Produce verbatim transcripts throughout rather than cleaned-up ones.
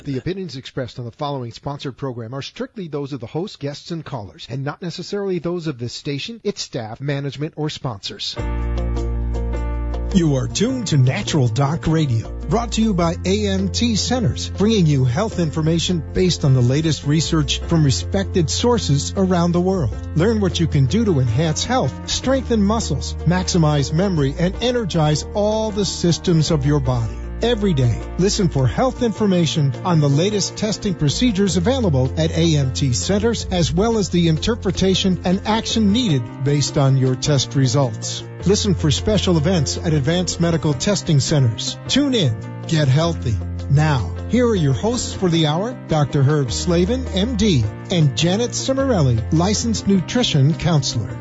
The opinions expressed on the following sponsored program are strictly those of the host, guests, and callers, and not necessarily those of this station, its staff, management, or sponsors. You are tuned to Natural Doc Radio, brought to you by A M T Centers, bringing you health information based on the latest research from respected sources around the world. Learn what you can do to enhance health, strengthen muscles, maximize memory, and energize all the systems of your body. Every day, listen for health information on the latest testing procedures available at A M T Centers, as well as the interpretation and action needed based on your test results. Listen for special events at Advanced Medical Testing Centers. Tune in. Get healthy. Now, here are your hosts for the hour, Doctor Herb Slavin, M D, and Janet Cimarelli, licensed nutrition counselor.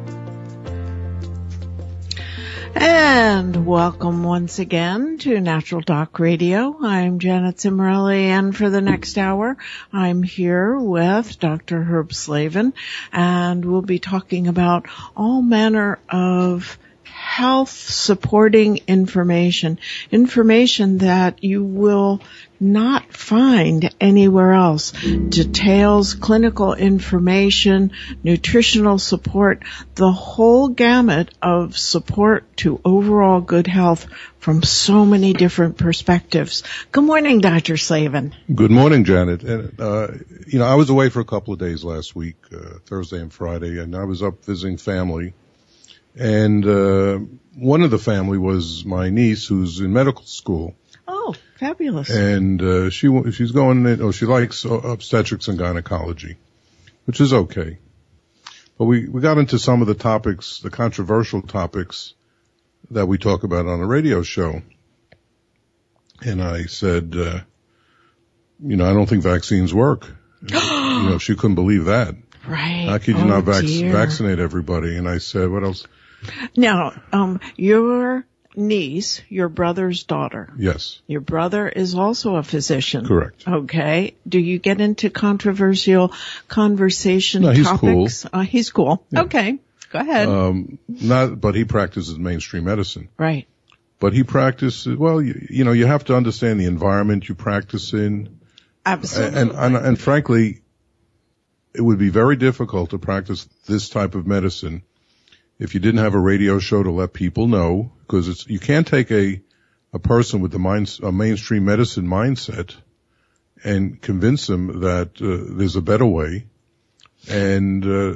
And welcome once again to Natural Doc Radio. I'm Janet Cimarelli, and for the next hour, I'm here with Doctor Herb Slavin, and we'll be talking about all manner of health supporting information, information that you will not find anywhere else. Details, clinical information, nutritional support, the whole gamut of support to overall good health from so many different perspectives. Good morning, Doctor Slavin. Good morning, Janet. And, uh, you know, I was away for a couple of days last week, uh, Thursday and Friday, and I was up visiting family. And uh, one of the family was my niece, who's in medical school. Oh, fabulous! And uh, she she's going. In, oh, she likes obstetrics and gynecology, which is okay. But we we got into some of the topics, the controversial topics that we talk about on a radio show. And I said, uh, you know, I don't think vaccines work. You know, she couldn't believe that. Right. How could you oh, not vac- dear. vaccinate everybody? And I said, what else? Now, um, your niece, your brother's daughter. Yes. Your brother is also a physician. Correct. Okay. Do you get into controversial conversation no, he's topics? Cool. Uh, he's cool. Yeah. Okay. Go ahead. Um, not, but he practices mainstream medicine. Right. But he practices, well, you, you know, you have to understand the environment you practice in. Absolutely. And, and, and frankly, it would be very difficult to practice this type of medicine if you didn't have a radio show to let people know, because it's, you can't take a, a person with the mind, a mainstream medicine mindset and convince them that uh, there's a better way. And, uh,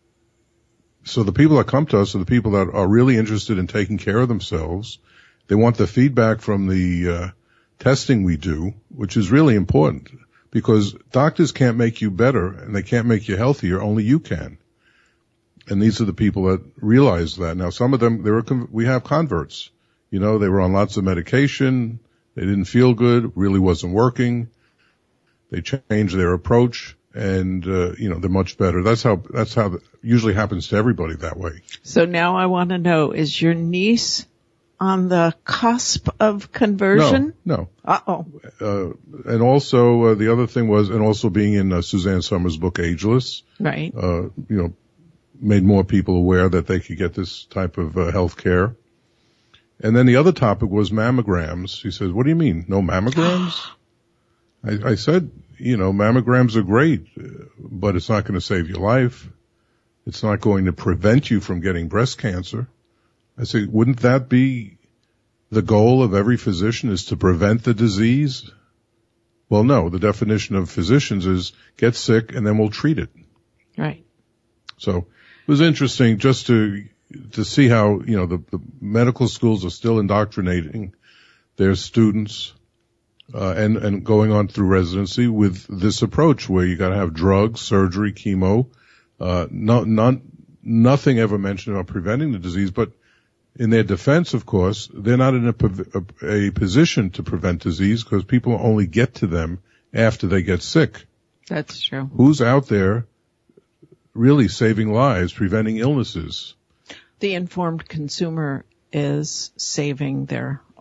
so the people that come to us are the people that are really interested in taking care of themselves. They want the feedback from the, uh, testing we do, which is really important because doctors can't make you better and they can't make you healthier. Only you can. And these are the people that realize that. Now, some of them, they were, we have converts. You know, they were on lots of medication. They didn't feel good. Really wasn't working. They changed their approach and, uh, you know, they're much better. That's how, that's how it usually happens to everybody that way. So now I want to know, is your niece on the cusp of conversion? No, no. Uh-oh. Uh, and also, uh, the other thing was, and also being in uh, Suzanne Somers' book, Ageless. Right. Uh, you know, made more people aware that they could get this type of uh, health care. And then the other topic was mammograms. She says, what do you mean? No mammograms? I, I said, you know, mammograms are great, but it's not going to save your life. It's not going to prevent you from getting breast cancer. I said, wouldn't that be the goal of every physician, is to prevent the disease? Well, no, the definition of physicians is get sick and then we'll treat it. Right. So it was interesting just to to see how, you know, the, the medical schools are still indoctrinating their students uh, and, and going on through residency with this approach where you got to have drugs, surgery, chemo, uh, not, not, nothing ever mentioned about preventing the disease. But in their defense, of course, they're not in a, a, a position to prevent disease because people only get to them after they get sick. That's true. Who's out there really saving lives, preventing illnesses? The informed consumer is saving their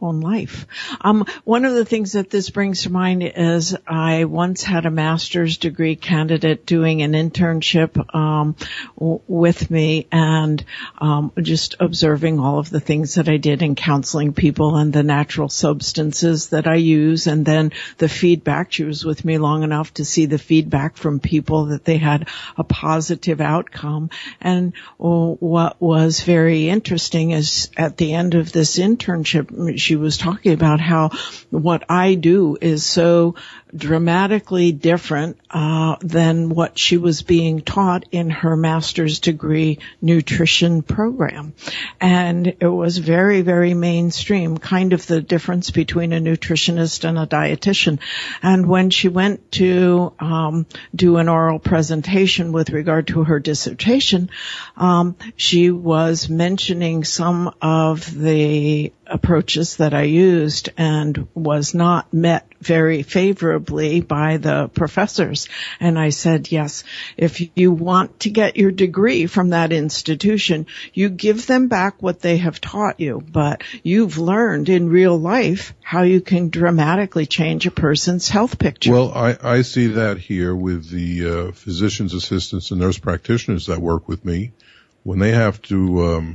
own life. Um, one of the things that this brings to mind is I once had a master's degree candidate doing an internship um, w- with me, and um, just observing all of the things that I did in counseling people and the natural substances that I use, and then the feedback. She was with me long enough to see the feedback from people that they had a positive outcome. And well, what was very interesting is at the end of this internship, she was talking about how what I do is so dramatically different uh than what she was being taught in her master's degree nutrition program. And it was very, very mainstream, kind of the difference between a nutritionist and a dietitian. And when she went to um do an oral presentation with regard to her dissertation, um she was mentioning some of the approaches that I used and was not met very favorably by the professors. And I said, yes, if you want to get your degree from that institution, you give them back what they have taught you, but you've learned in real life how you can dramatically change a person's health picture. Well, I, I see that here with the uh, physician's assistants and nurse practitioners that work with me. When they have to um,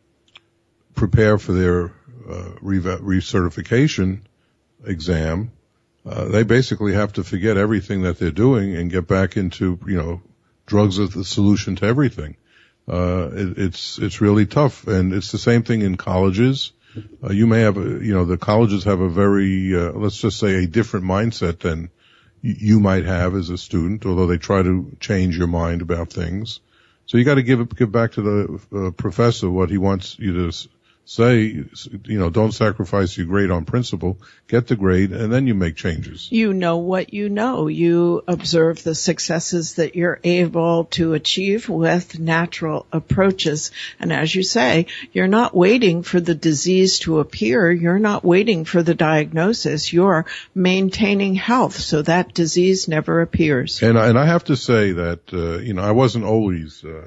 prepare for their uh, re- recertification exam, uh, they basically have to forget everything that they're doing and get back into, you know, drugs as the solution to everything. Uh, it, it's, it's really tough. And it's the same thing in colleges. Uh, you may have, a, you know, the colleges have a very, uh, let's just say a different mindset than y- you might have as a student, although they try to change your mind about things. So you got to give, give back to the uh, professor what he wants you to s- say, you know, don't sacrifice your grade on principle, get the grade, and then you make changes. You know what you know. You observe the successes that you're able to achieve with natural approaches. And as you say, you're not waiting for the disease to appear. You're not waiting for the diagnosis. You're maintaining health so that disease never appears. And I, and I have to say that, uh, you know, I wasn't always uh,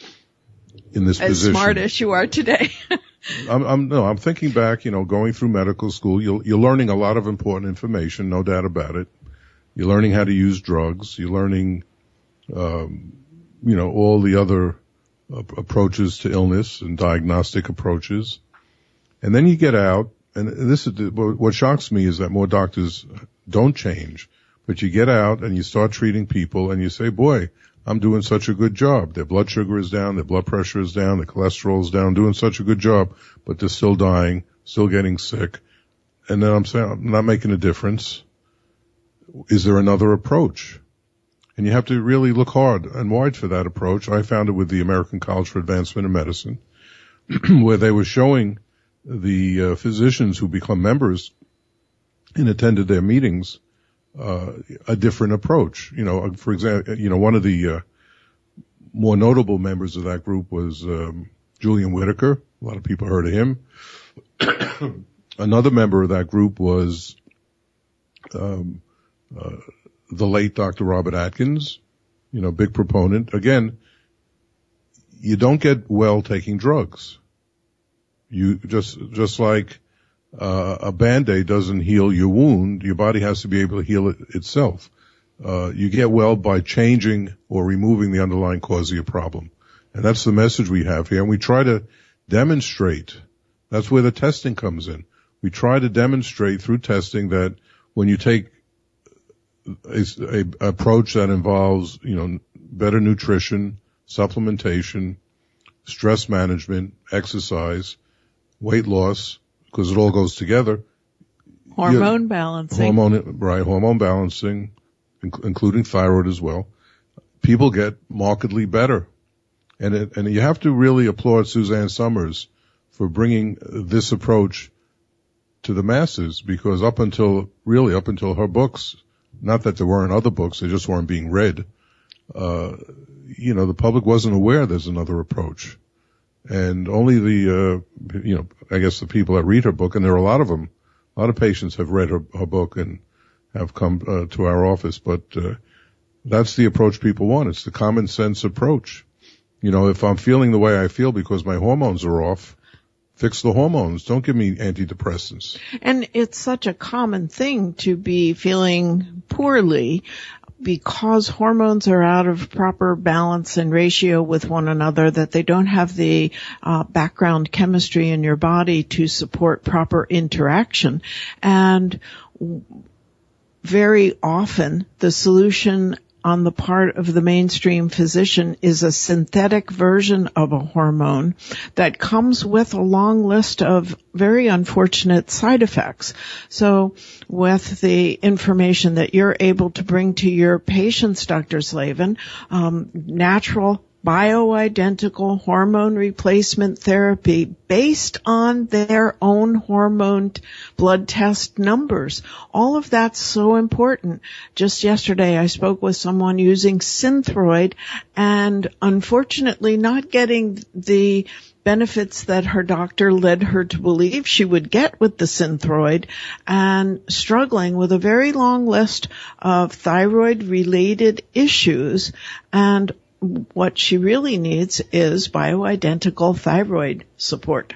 in this as position. As smart as you are today. I'm, I'm, no, I'm thinking back, you know, going through medical school, you're, you're learning a lot of important information, no doubt about it. You're learning how to use drugs. You're learning, um, you know, all the other uh, approaches to illness and diagnostic approaches. And then you get out, and this is the, what shocks me is that more doctors don't change, but you get out and you start treating people and you say, boy, I'm doing such a good job. Their blood sugar is down, their blood pressure is down, their cholesterol is down, doing such a good job, but they're still dying, still getting sick. And then I'm saying, I'm not making a difference. Is there another approach? And you have to really look hard and wide for that approach. I found it with the American College for Advancement in Medicine, where they were showing the uh, physicians who become members and attended their meetings Uh, a different approach. You know, for example, you know, one of the uh, more notable members of that group was um, Julian Whitaker. A lot of people heard of him. Another member of that group was um, uh, the late Doctor Robert Atkins. You know, big proponent. Again, you don't get well taking drugs. You just just like Uh, a Band-Aid doesn't heal your wound. Your body has to be able to heal it itself. Uh, you get well by changing or removing the underlying cause of your problem. And that's the message we have here. And we try to demonstrate. That's where the testing comes in. We try to demonstrate through testing that when you take a, a approach that involves, you know, better nutrition, supplementation, stress management, exercise, weight loss, because it all goes together. Hormone you, balancing. Hormone, right, hormone balancing, inc- including thyroid as well. People get markedly better. And it, and you have to really applaud Suzanne Somers for bringing this approach to the masses, because up until, really up until her books, not that there weren't other books, they just weren't being read, uh, you know, the public wasn't aware there's another approach. And only the, uh, you know, I guess the people that read her book, and there are a lot of them, a lot of patients have read her, her book and have come uh, to our office, but uh, that's the approach people want. It's the common sense approach. You know, if I'm feeling the way I feel because my hormones are off, Fix the hormones. Don't give me antidepressants. And it's such a common thing to be feeling poorly because hormones are out of proper balance and ratio with one another, that they don't have the uh, background chemistry in your body to support proper interaction. And very often the solution on the part of the mainstream physician is a synthetic version of a hormone that comes with a long list of very unfortunate side effects. So with the information that you're able to bring to your patients, Doctor Slavin, um, natural bioidentical hormone replacement therapy based on their own hormone blood test numbers. All of that's so important. Just yesterday I spoke with someone using Synthroid and unfortunately not getting the benefits that her doctor led her to believe she would get with the Synthroid, and struggling with a very long list of thyroid-related issues. And what she really needs is bioidentical thyroid support.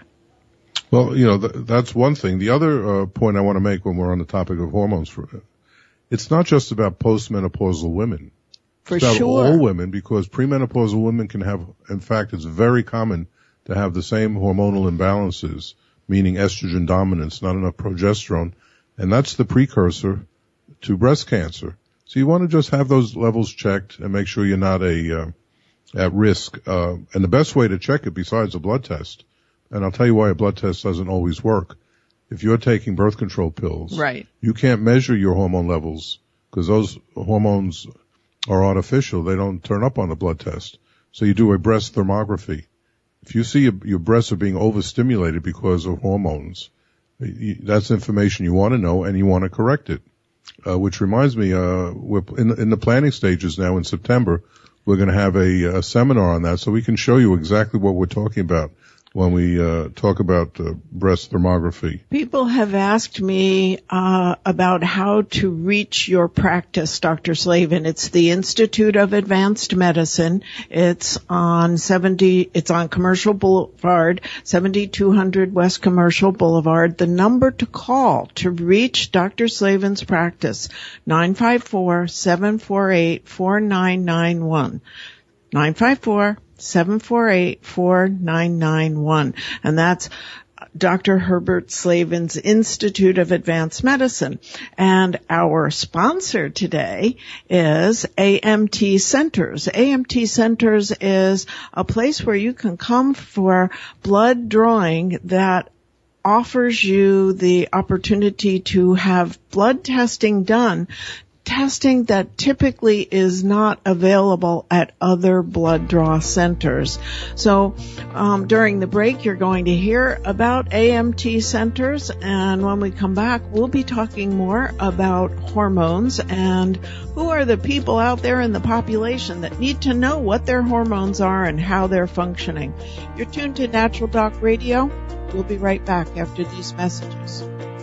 Well, you know, th- that's one thing. The other uh, point I want to make when we're on the topic of hormones, for, it's not just about postmenopausal women. For it's about sure. all women, because premenopausal women can have, in fact, it's very common to have the same hormonal imbalances, meaning estrogen dominance, not enough progesterone, and that's the precursor to breast cancer. So you want to just have those levels checked and make sure you're not a uh, at risk. Uh, and the best way to check it, besides a blood test, and I'll tell you why a blood test doesn't always work. If you're taking birth control pills, right, you can't measure your hormone levels because those hormones are artificial. They don't turn up on a blood test. So you do a breast thermography. If you see your, your breasts are being overstimulated because of hormones, you, that's information you want to know and you want to correct it. Uh, which reminds me, uh, we're in, in the planning stages now in September. We're going to have a, a seminar on that so we can show you exactly what we're talking about when we uh, talk about uh, breast thermography. People have asked me uh, about how to reach your practice, Doctor Slavin. It's the Institute of Advanced Medicine. It's on seventy. It's on Commercial Boulevard, seventy-two hundred West Commercial Boulevard. The number to call to reach Doctor Slavin's practice: nine five four, seven four eight, four nine nine one. nine five four, seven four eight, four nine nine one. And that's Doctor Herbert Slavin's Institute of Advanced Medicine. And our sponsor today is A M T Centers. A M T Centers is a place where you can come for blood drawing that offers you the opportunity to have blood testing done, testing that typically is not available at other blood draw centers. So um, during the break, you're going to hear about A M T Centers, and when we come back, we'll be talking more about hormones and who are the people out there in the population that need to know what their hormones are and how they're functioning. You're tuned to Natural Doc Radio. We'll be right back after these messages.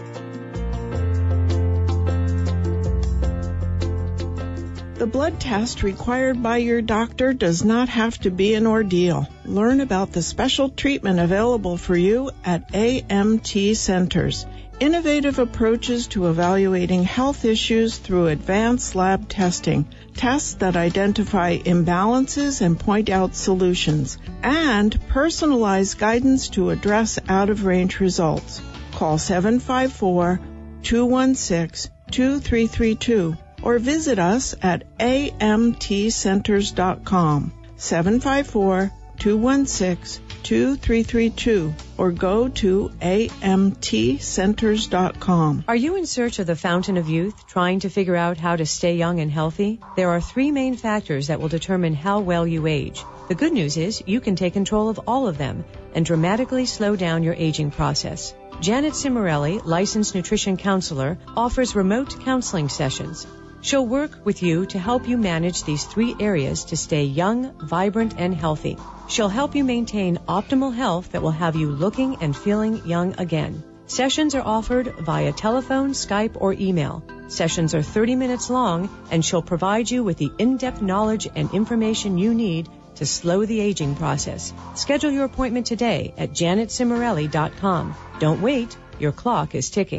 The blood test required by your doctor does not have to be an ordeal. Learn about the special treatment available for you at A M T Centers. Innovative approaches to evaluating health issues through advanced lab testing. Tests that identify imbalances and point out solutions. And personalized guidance to address out-of-range results. Call seven five four, two one six, two three three two. Or visit us at A M T centers dot com, seven five four, two one six, two three three two, or go to A M T centers dot com. Are you in search of the fountain of youth, trying to figure out how to stay young and healthy? There are three main factors that will determine how well you age. The good news is you can take control of all of them and dramatically slow down your aging process. Janet Cimarelli, licensed nutrition counselor, offers remote counseling sessions. She'll work with you to help you manage these three areas to stay young, vibrant, and healthy. She'll help you maintain optimal health that will have you looking and feeling young again. Sessions are offered via telephone, Skype, or email. Sessions are thirty minutes long, and she'll provide you with the in-depth knowledge and information you need to slow the aging process. Schedule your appointment today at janet cimarelli dot com. Don't wait. Your clock is ticking.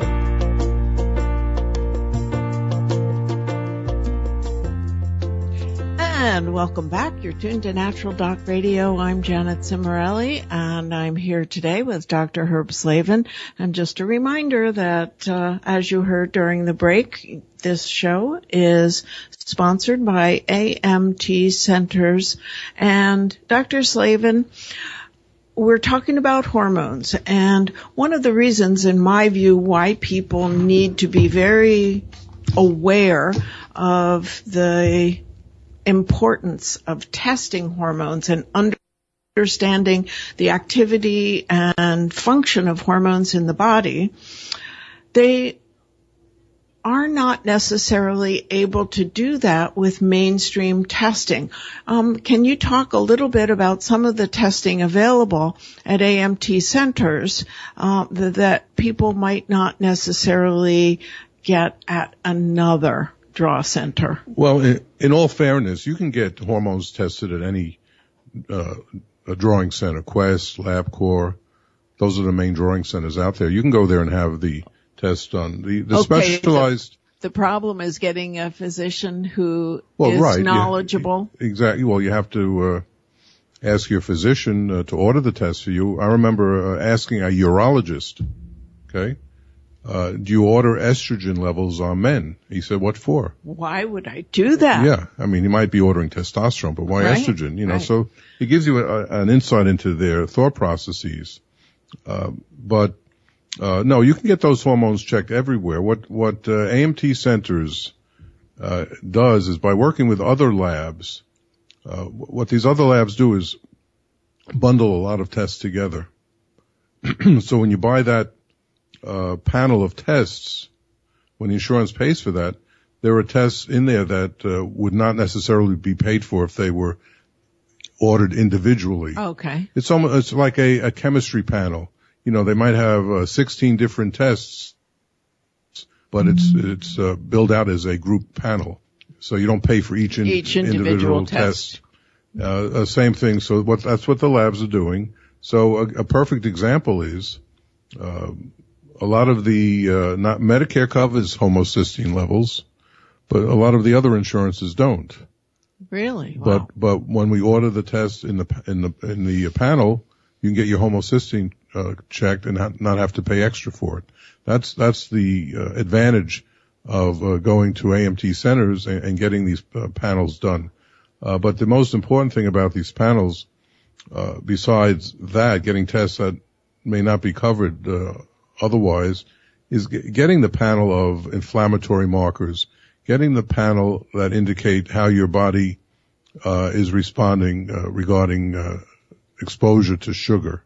And welcome back. You're tuned to Natural Doc Radio. I'm Janet Cimarelli, and I'm here today with Doctor Herb Slavin. And just a reminder that, uh, as you heard during the break, this show is sponsored by A M T Centers. And Doctor Slavin, we're talking about hormones. And one of the reasons, in my view, why people need to be very aware of the importance of testing hormones and understanding the activity and function of hormones in the body, they are not necessarily able to do that with mainstream testing. Um, can you talk a little bit about some of the testing available at A M T centers uh, that people might not necessarily get at another draw center? Well, in, in all fairness, you can get hormones tested at any uh, a drawing center, Quest, LabCorp. Those are the main drawing centers out there. You can go there and have the test done. The, the okay, specialized. The, the problem is getting a physician who well, is right, knowledgeable. Yeah, exactly. Well, you have to uh, ask your physician uh, to order the test for you. I remember uh, asking a urologist, okay, Uh, do you order estrogen levels on men? He said, what for? Why would I do that? Yeah. I mean, he might be ordering testosterone, but why right. estrogen? You know, right. so it gives you a, an insight into their thought processes. Uh, but, uh, no, you can get those hormones checked everywhere. What, what, uh, A M T Centers, uh, does is by working with other labs, uh, what these other labs do is bundle a lot of tests together. So when you buy that, Uh, panel of tests, when the insurance pays for that, there are tests in there that uh, would not necessarily be paid for if they were ordered individually. Okay. It's almost it's like a, a chemistry panel. You know, they might have uh, sixteen different tests, but mm-hmm. it's it's uh, billed out as a group panel, so you don't pay for each, in, each individual, individual test. test. Uh, uh, same thing. So what that's what the labs are doing. So a, a perfect example is. Uh, A lot of the, uh, not Medicare covers homocysteine levels, but a lot of the other insurances don't. Really? Wow. But, but when we order the test in the, in the, in the panel, you can get your homocysteine, uh, checked and ha- not have to pay extra for it. That's, that's the, uh, advantage of, uh, going to A M T centers and, and getting these uh, panels done. Uh, but the most important thing about these panels, uh, besides that, getting tests that may not be covered, uh, otherwise, is getting the panel of inflammatory markers, getting the panel that indicate how your body uh, is responding uh, regarding uh, exposure to sugar.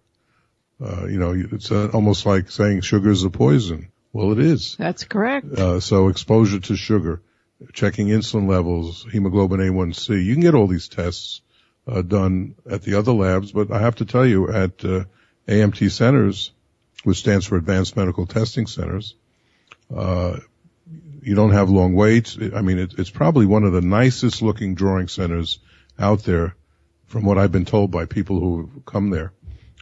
Uh, you know, it's uh, almost like saying sugar is a poison. Well, it is. That's correct. Uh, so exposure to sugar, checking insulin levels, hemoglobin A one C. You can get all these tests uh, done at the other labs, but I have to tell you, at uh, A M T centers, which stands for Advanced Medical Testing Centers. Uh, you don't have long waits. I mean, it, it's probably one of the nicest looking drawing centers out there from what I've been told by people who come there.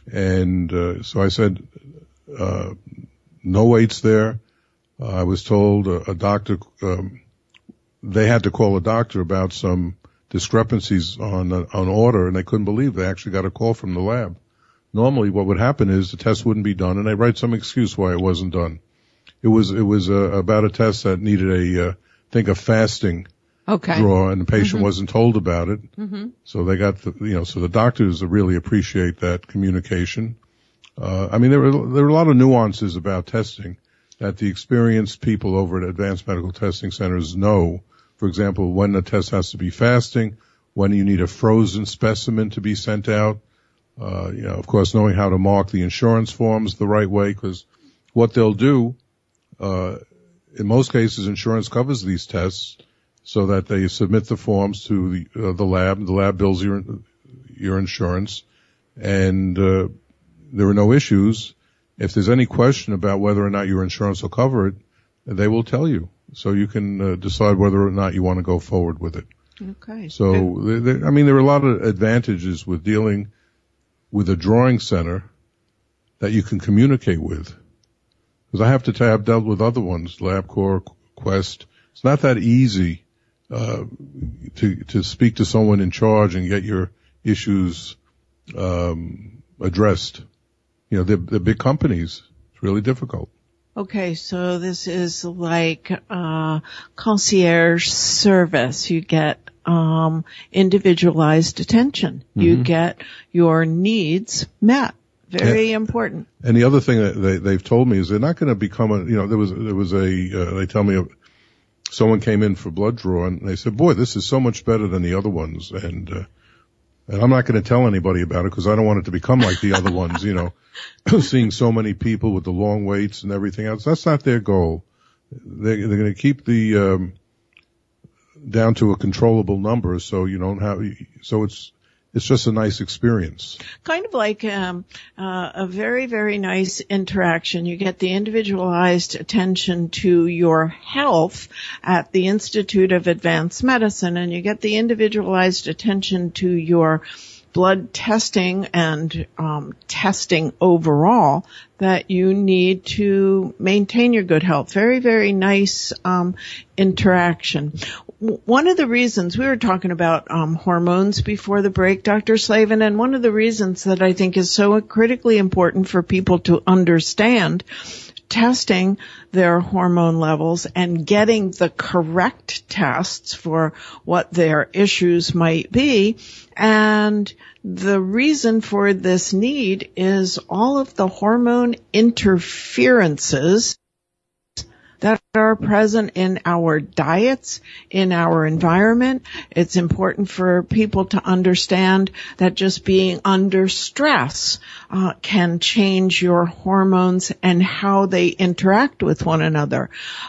And, uh, so I said, uh, no waits there. Uh, I was told a, a doctor, um, they had to call a doctor about some discrepancies on, uh, on order, and they couldn't believe they actually got a call from the lab. Normally what would happen is the test wouldn't be done and they write some excuse why it wasn't done. It was, it was, uh, about a test that needed a, uh, think a fasting okay. draw and the patient mm-hmm. wasn't told about it. Mm-hmm. So they got the, you know, so the doctors really appreciate that communication. Uh, I mean, there are, there are a lot of nuances about testing that the experienced people over at Advanced Medical Testing Centers know. For example, when the test has to be fasting, when you need a frozen specimen to be sent out. Uh, you know, of course, knowing how to mark the insurance forms the right way, because what they'll do, uh, in most cases, insurance covers these tests so that they submit the forms to the, uh, the lab. The lab bills your, your insurance, and, uh, there are no issues. If there's any question about whether or not your insurance will cover it, they will tell you. So you can uh, decide whether or not you want to go forward with it. Okay. So, there, there, I mean, there are a lot of advantages with dealing with a drawing center that you can communicate with. Because I have to tell you, I've dealt with other ones, LabCorp, Quest. It's not that easy uh to to speak to someone in charge and get your issues um addressed. You know, they're, they're big companies. It's really difficult. Okay, so this is like uh concierge service. You get um individualized attention. Mm-hmm. You get your needs met. Very and, important. And the other thing that they, they've told me is they're not going to become a, you know, there was, there was a, uh, they tell me a, someone came in for blood draw and they said, boy, this is so much better than the other ones. And, uh, and I'm not going to tell anybody about it because I don't want it to become like the other ones, you know, seeing so many people with the long waits and everything else. That's not their goal. They, they're going to keep the, um, down to a controllable number so you don't have, so it's, It's just a nice experience. Kind of like um, uh, a very, very nice interaction. You get the individualized attention to your health at the Institute of Advanced Medicine, and you get the individualized attention to your blood testing and um, testing overall that you need to maintain your good health. Very, very nice um, interaction. One of the reasons we were talking about um, hormones before the break, Doctor Slavin, and one of the reasons that I think is so critically important for people to understand testing their hormone levels and getting the correct tests for what their issues might be. And the reason for this need is all of the hormone interferences that are present in our diets, in our environment. It's important for people to understand that just being under stress uh, can change your hormones and how they interact with one another.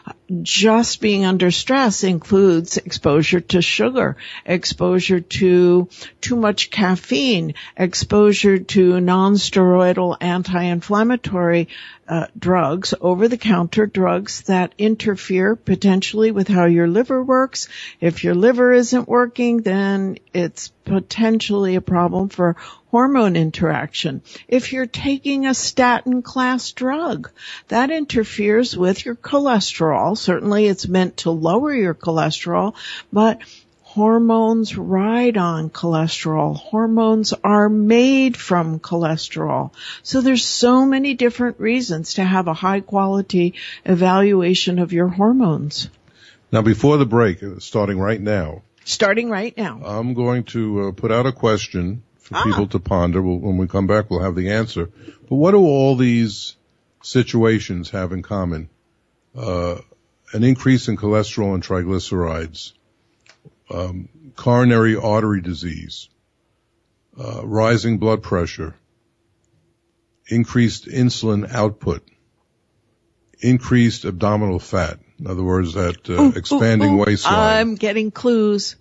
Just being under stress includes exposure to sugar, exposure to too much caffeine, exposure to non-steroidal anti-inflammatory uh, drugs, over-the-counter drugs that interfere potentially with how your liver works. If your liver isn't working, then it's potentially a problem for hormone interaction. If you're taking a statin class drug, that interferes with your cholesterol. Certainly it's meant to lower your cholesterol, but hormones ride on cholesterol. Hormones are made from cholesterol. So there's so many different reasons to have a high quality evaluation of your hormones. Now before the break, starting right now, Starting right now. I'm going to uh, put out a question for ah. people to ponder. We'll, when we come back, we'll have the answer. But what do all these situations have in common? Uh, an increase in cholesterol and triglycerides, um, coronary artery disease, uh, rising blood pressure, increased insulin output, increased abdominal fat. In other words, that uh, ooh, expanding ooh, ooh. waistline. I'm getting clues.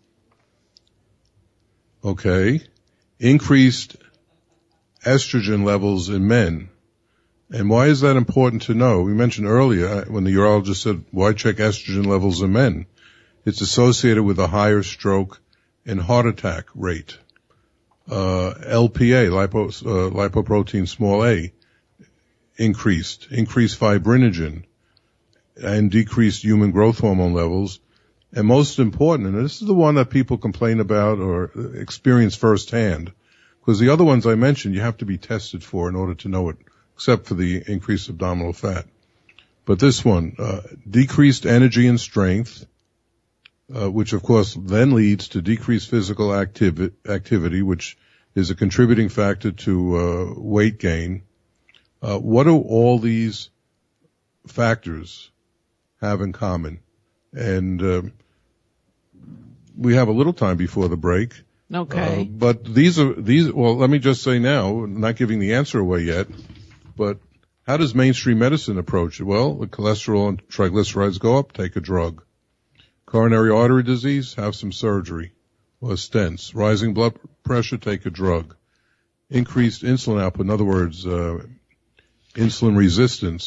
Okay. Increased estrogen levels in men. And why is that important to know? We mentioned earlier when the urologist said, why check estrogen levels in men? It's associated with a higher stroke and heart attack rate. Uh, L P A, lipo, uh, lipoprotein small a, increased. Increased fibrinogen and decreased human growth hormone levels. And most important, and this is the one that people complain about or experience firsthand, because the other ones I mentioned you have to be tested for in order to know it, except for the increased abdominal fat. But this one, uh, decreased energy and strength, uh, which of course then leads to decreased physical activi- activity, which is a contributing factor to uh, weight gain. Uh, what do all these factors have in common? And uh, we have a little time before the break. Okay. Uh, but these are these. Well, let me just say now, not giving the answer away yet, but how does mainstream medicine approach it? Well, the cholesterol and triglycerides go up, take a drug. Coronary artery disease, have some surgery or stents. Rising blood pressure, take a drug. Increased insulin output, in other words, uh, insulin resistance.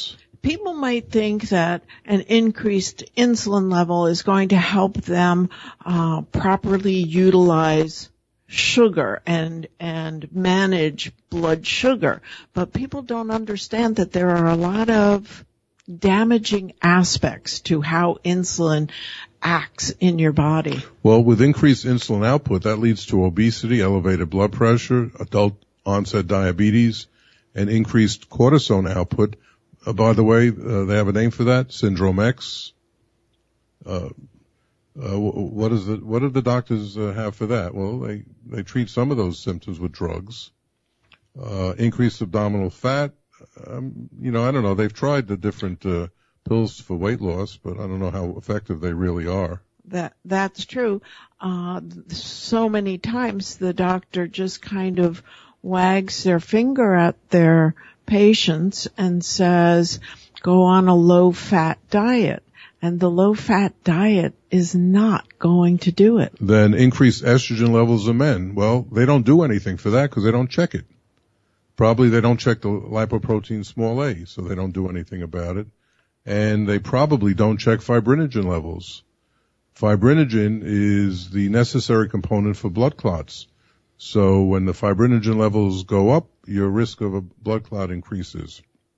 people might think that an increased insulin level is going to help them uh, properly utilize sugar and and manage blood sugar, but people don't understand that there are a lot of damaging aspects to how insulin acts in your body. Well, with increased insulin output, that leads to obesity, elevated blood pressure, adult onset diabetes, and increased cortisone output. Uh, by the way, uh, they have a name for that, Syndrome X. Uh, uh, what is the, what do the doctors uh, have for that? Well, they, they treat some of those symptoms with drugs. Uh, increased abdominal fat. Um, you know, I don't know. They've tried the different, uh, pills for weight loss, but I don't know how effective they really are. That, that's true. Uh, so many times the doctor just kind of wags their finger at their patients and says, go on a low-fat diet. And the low-fat diet is not going to do it. Then increased estrogen levels in men. Well, they don't do anything for that because they don't check it. Probably they don't check the lipoprotein small a, so they don't do anything about it. And they probably don't check fibrinogen levels. Fibrinogen is the necessary component for blood clots. So when the fibrinogen levels go up, your risk of a blood clot increases.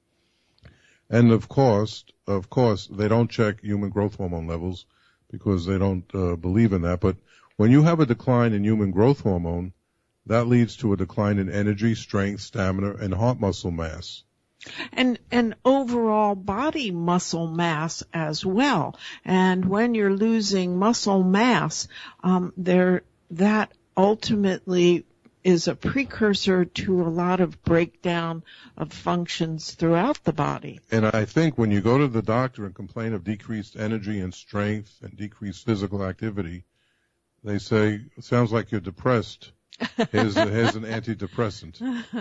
And of course, of course, they don't check human growth hormone levels because they don't uh, believe in that. But when you have a decline in human growth hormone, that leads to a decline in energy, strength, stamina, and heart muscle mass. And, and overall body muscle mass as well. And when you're losing muscle mass, um, there, that ultimately is a precursor to a lot of breakdown of functions throughout the body. And I think when you go to the doctor and complain of decreased energy and strength and decreased physical activity, they say, it sounds like you're depressed. Here's, here's an antidepressant.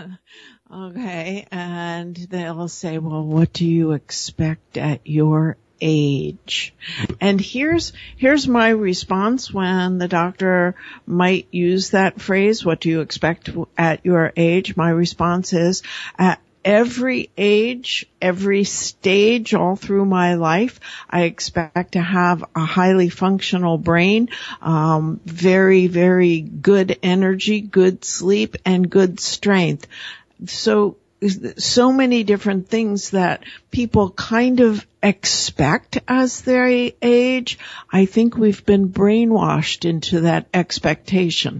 Okay, and they'll say, well, what do you expect at your age? And here's, here's my response when the doctor might use that phrase, what do you expect at your age? My response is, at every age, every stage all through my life, I expect to have a highly functional brain, um, very, very good energy, good sleep, and good strength. So, so many different things that people kind of expect as they age. I think we've been brainwashed into that expectation.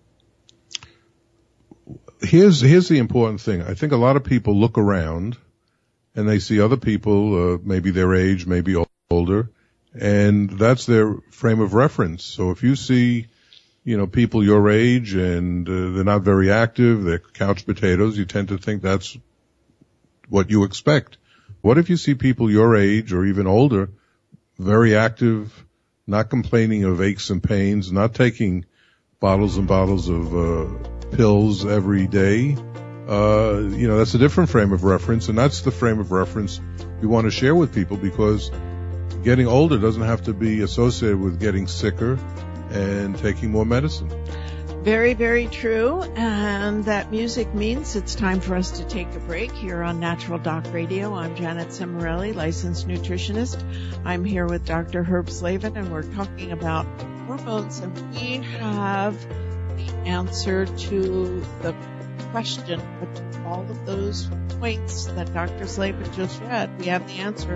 Here's, here's the important thing. I think a lot of people look around and they see other people, uh, maybe their age, maybe older, and that's their frame of reference. So if you see, you know, people your age and uh, they're not very active, they're couch potatoes, you tend to think that's what you expect. What if you see people your age or even older, very active, not complaining of aches and pains, not taking bottles and bottles of uh pills every day? Uh, you know, that's a different frame of reference, and that's the frame of reference we want to share with people, because getting older doesn't have to be associated with getting sicker and taking more medicine. Very, very true. And that music means it's time for us to take a break here on Natural Doc Radio. I'm Janet Cimarelli, licensed nutritionist. I'm here with Doctor Herb Slavin, and we're talking about hormones, and we have the answer to the question, but all of those points that Doctor Slavin just read, we have the answer.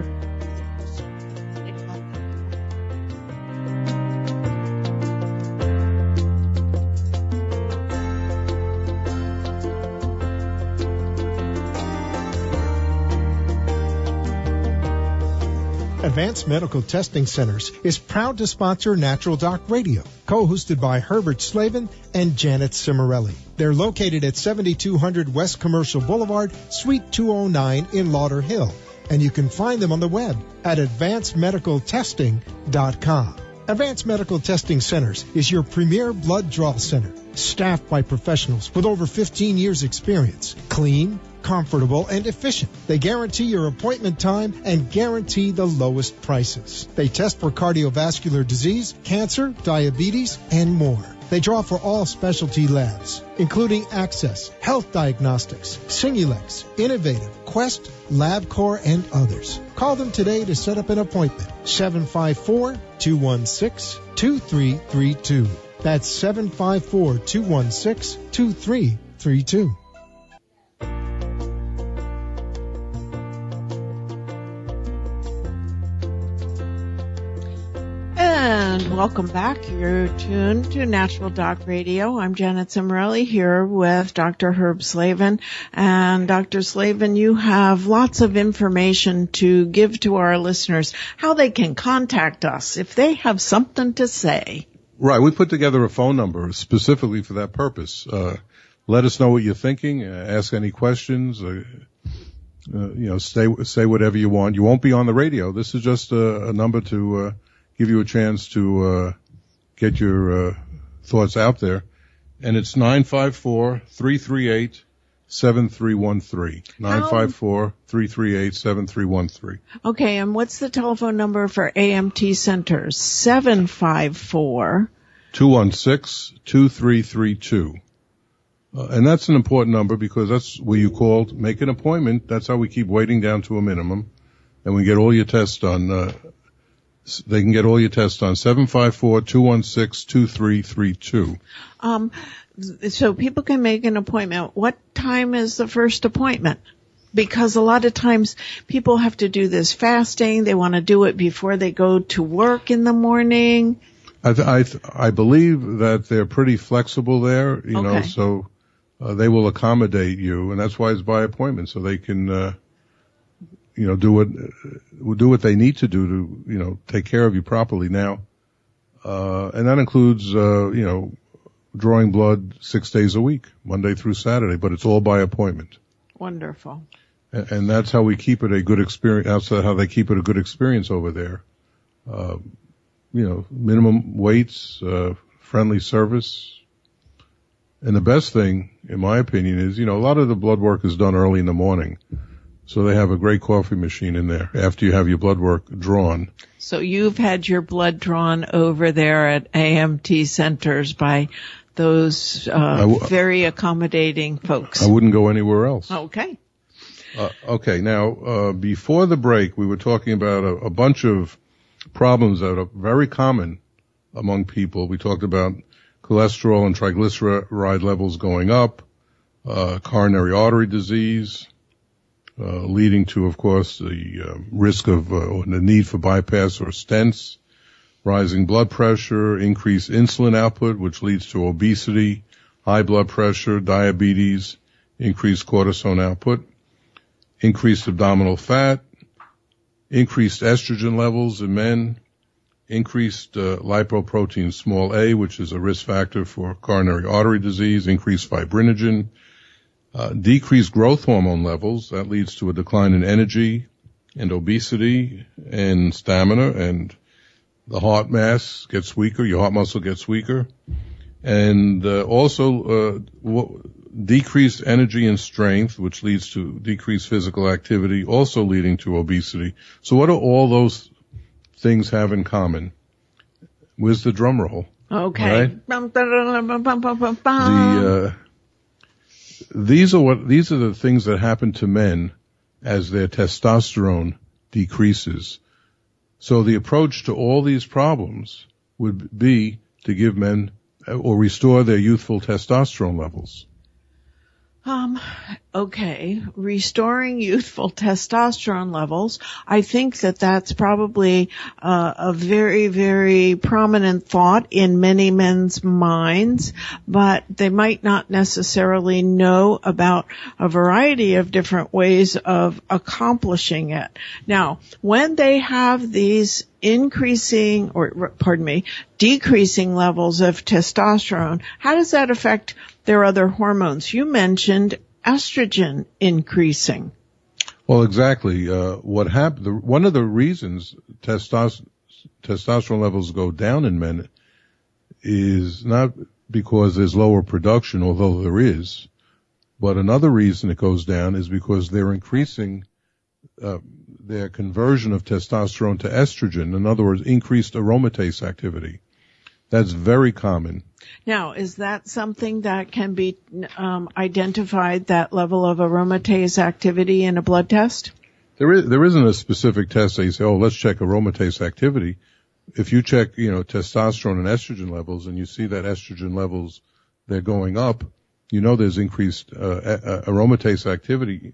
Advanced Medical Testing Centers is proud to sponsor Natural Doc Radio, co-hosted by Herbert Slavin and Janet Cimarelli. They're located at seventy-two hundred West Commercial Boulevard, Suite two oh nine in Lauderhill, and you can find them on the web at advanced medical testing dot com. Advanced Medical Testing Centers is your premier blood draw center, staffed by professionals with over fifteen years experience. Clean, comfortable, and efficient. They guarantee your appointment time and guarantee the lowest prices. They test for cardiovascular disease, cancer, diabetes, and more. They draw for all specialty labs, including Access, Health Diagnostics, Singulex, Innovative, Quest, LabCorp, and others. Call them today to set up an appointment. seven five four, two one six, two three three two. That's seven five four, two one six, two three three two. And welcome back. You're tuned to Natural Doc Radio. I'm Janet Cimarelli here with Doctor Herb Slavin. And Doctor Slavin, you have lots of information to give to our listeners, how they can contact us if they have something to say. Right. We put together a phone number specifically for that purpose. Uh, let us know what you're thinking. Uh, ask any questions. Uh, uh, you know, say, say whatever you want. You won't be on the radio. This is just a, a number to, uh, give you a chance to uh get your uh thoughts out there. And it's nine five four, three three eight, seven three one three. nine five four, three three eight, seven three one three. Okay, and what's the telephone number for A M T Centers? seven five four, two one six, two three three two. Uh, and that's an important number because that's where you call, make an appointment. That's how we keep waiting down to a minimum. And we get all your tests done. Uh, They can get all your tests on seven five four, two one six, two three three two. Um, so people can make an appointment. What time is the first appointment? Because a lot of times people have to do this fasting. They want to do it before they go to work in the morning. I th- I, th- I believe that they're pretty flexible there, you okay. know, so uh, they will accommodate you, and that's why it's by appointment, so they can uh, you know, do what, do what they need to do to, you know, take care of you properly now. Uh, and that includes, uh, you know, drawing blood six days a week, Monday through Saturday, but it's all by appointment. Wonderful. And, and that's how we keep it a good experience, that's how they keep it a good experience over there. Uh, you know, minimum weights, uh, friendly service. And the best thing, in my opinion, is, you know, a lot of the blood work is done early in the morning. So they have a great coffee machine in there after you have your blood work drawn. So you've had your blood drawn over there at A M T Centers by those uh, w- very accommodating folks. I wouldn't go anywhere else. Okay. Uh, okay. Now, uh, before the break, we were talking about a, a bunch of problems that are very common among people. We talked about cholesterol and triglyceride levels going up, uh, coronary artery disease, Uh, leading to, of course, the uh, risk of uh, the need for bypass or stents, rising blood pressure, increased insulin output, which leads to obesity, high blood pressure, diabetes, increased cortisone output, increased abdominal fat, increased estrogen levels in men, increased uh, lipoprotein small a, which is a risk factor for coronary artery disease, increased fibrinogen, Uh, decreased growth hormone levels, that leads to a decline in energy and obesity and stamina, and the heart mass gets weaker, your heart muscle gets weaker, and uh, also uh, w- decreased energy and strength, which leads to decreased physical activity, also leading to obesity. So what do all those things have in common? Where's the drum roll? Okay. Right? Bum, bum, bum, bum, bum, bum, bum. The uh, These are what, these are the things that happen to men as their testosterone decreases. So the approach to all these problems would be to give men or restore their youthful testosterone levels. Um, okay. Restoring youthful testosterone levels. I think that that's probably uh, a very, very prominent thought in many men's minds, but they might not necessarily know about a variety of different ways of accomplishing it. Now, when they have these increasing, or pardon me, decreasing levels of testosterone, how does that affect their other hormones? You mentioned estrogen increasing. Well, exactly. Uh, what happened? One of the reasons testos- testosterone levels go down in men is not because there's lower production, although there is, but another reason it goes down is because they're increasing uh, their conversion of testosterone to estrogen. In other words, increased aromatase activity. That's very common. Now, is that something that can be um, identified, that level of aromatase activity in a blood test? There is, there isn't a specific test that you say, oh, let's check aromatase activity. If you check, you know, testosterone and estrogen levels and you see that estrogen levels, they're going up, you know there's increased uh, aromatase activity.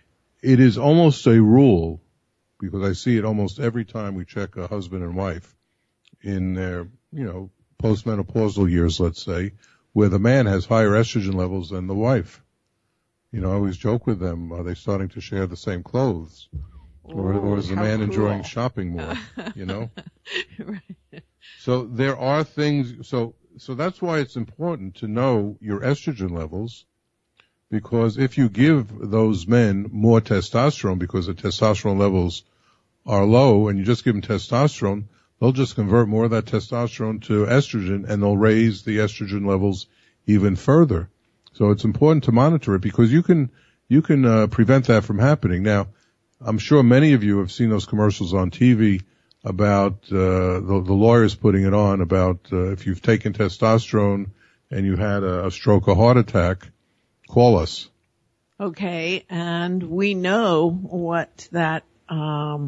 It is almost a rule, because I see it almost every time we check a husband and wife in their, you know, postmenopausal years, let's say, where the man has higher estrogen levels than the wife. You know, I always joke with them, are they starting to share the same clothes? Or, Ooh, or is the man cool. enjoying shopping more, you know? Right. So there are things, so, so that's why it's important to know your estrogen levels, because if you give those men more testosterone because the testosterone levels are low and you just give them testosterone, they'll just convert more of that testosterone to estrogen and they'll raise the estrogen levels even further. So it's important to monitor it because you can, you can, uh, prevent that from happening. Now, I'm sure many of you have seen those commercials on T V about, uh, the, the lawyers putting it on about, uh, if you've taken testosterone and you had a, a stroke or heart attack, call us. Okay. And we know what that, um,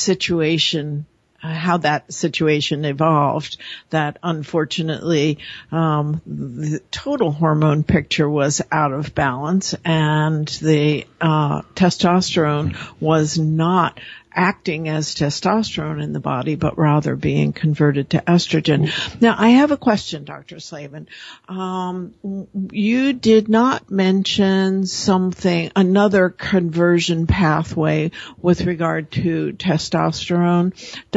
situation Uh, how that situation evolved, that unfortunately um the total hormone picture was out of balance and the uh testosterone was not acting as testosterone in the body, but rather being converted to estrogen. Now, I have a question, Doctor Slavin. Um, you did not mention something, another conversion pathway with regard to testosterone,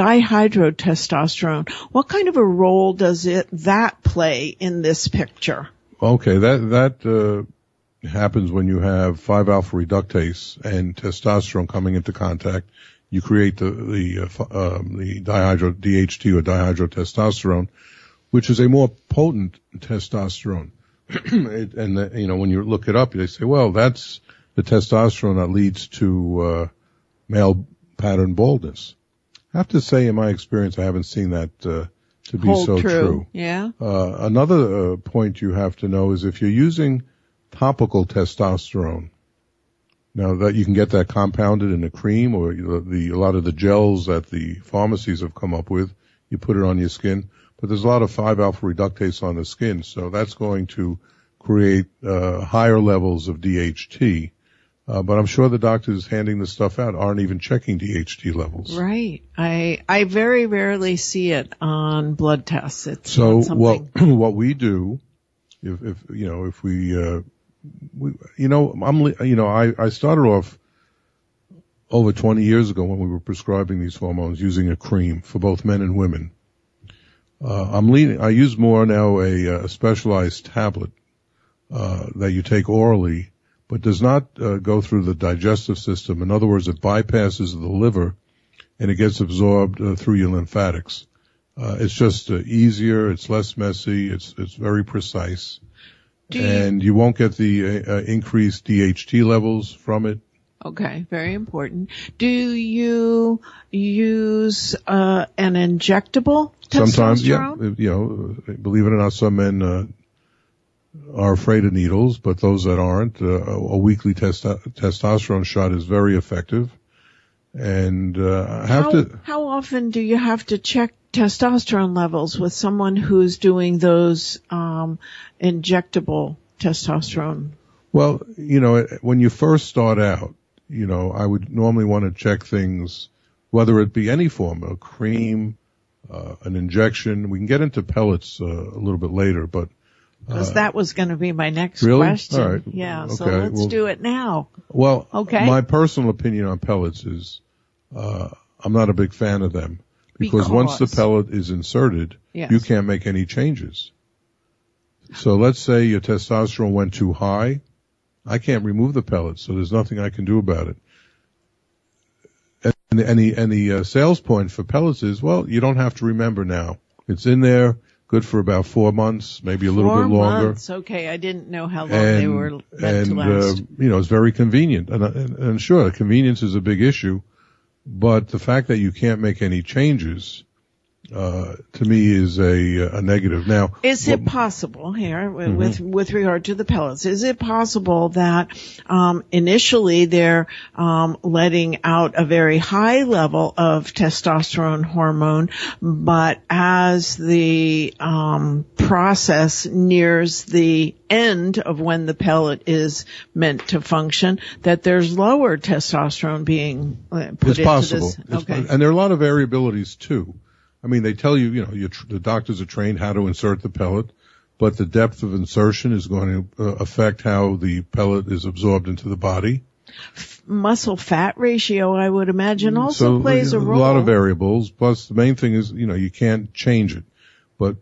dihydrotestosterone. What kind of a role does it that play in this picture? Okay, that that uh, happens when you have five alpha reductase and testosterone coming into contact. You create the the uh, um, the dihydro D H T or dihydrotestosterone, which is a more potent testosterone. it, and the, you know, when you look it up, they say, well, that's the testosterone that leads to uh, male pattern baldness. I have to say, in my experience, I haven't seen that uh, to be Hold so true. true. Yeah. Uh, another uh, point you have to know is if you're using topical testosterone. Now that you can get that compounded in a cream or the, a lot of the gels that the pharmacies have come up with, you put it on your skin, but there's a lot of five alpha reductase on the skin, so that's going to create, uh, higher levels of D H T. Uh, but I'm sure the doctors handing the stuff out aren't even checking D H T levels. Right. I, I very rarely see it on blood tests. It's so not something. what, what we do, if, if, you know, if we, uh, We, you know, I'm, you know, I, I started off over twenty years ago when we were prescribing these hormones using a cream for both men and women. Uh, I'm leaning, I use more now a, a specialized tablet, uh, that you take orally, but does not, uh, go through the digestive system. In other words, it bypasses the liver and it gets absorbed uh, through your lymphatics. Uh, it's just uh, easier, it's less messy, it's, it's very precise. You, and you won't get the uh, increased D H T levels from it. Okay, very important. Do you use uh, an injectable testosterone? Sometimes, yeah. You know, believe it or not, some men uh, are afraid of needles, but those that aren't, uh, a weekly testo- testosterone shot is very effective. And uh, I have how, to. How often do you have to check testosterone levels with someone who's doing those um injectable testosterone? Well, you know, when you first start out, you know, I would normally want to check things, whether it be any form, a cream, uh, an injection. We can get into pellets uh, a little bit later, but because uh, that was going to be my next really? question. All right. Yeah, okay. so let's well, do it now. Well, okay. My personal opinion on pellets is uh I'm not a big fan of them. Because, because once the pellet is inserted, yes. you can't make any changes. So let's say your testosterone went too high. I can't remove the pellet, so there's nothing I can do about it. And the, and the, and the uh, sales point for pellets is, well, you don't have to remember now. It's in there, good for about four months, maybe a little four bit longer. Months. Okay, I didn't know how long and, they were meant and, to last. Uh, you know, it's very convenient. And, and, and sure, convenience is a big issue. But the fact that you can't make any changes uh, to me is a, a negative. Now, is it what, possible here with, mm-hmm. with with regard to the pellets? Is it possible that um, initially they're um, letting out a very high level of testosterone hormone, but as the um, process nears the end of when the pellet is meant to function, that there's lower testosterone being uh, put it's into possible. this? It's Okay, and there are a lot of variabilities too. I mean, they tell you, you know, you tr- the doctors are trained how to insert the pellet, but the depth of insertion is going to uh, affect how the pellet is absorbed into the body. Muscle fat ratio, I would imagine, also so, plays a role. A lot of variables. Plus, the main thing is, you know, you can't change it. But